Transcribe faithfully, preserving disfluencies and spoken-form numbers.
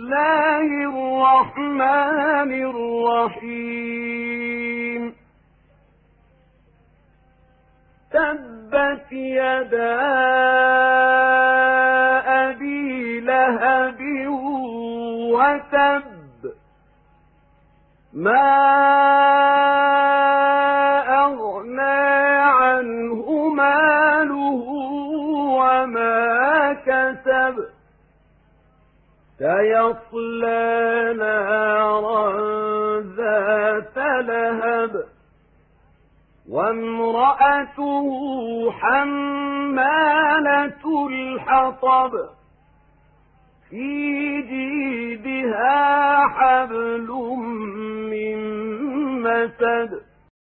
الله الرحمن الرحيم تبت يدا أبي لهب وتب ما أغنى عنه ماله وما كسب سيصلى نارا ذات لهب وامرأته حمالة الحطب في جيدها حبل من مسد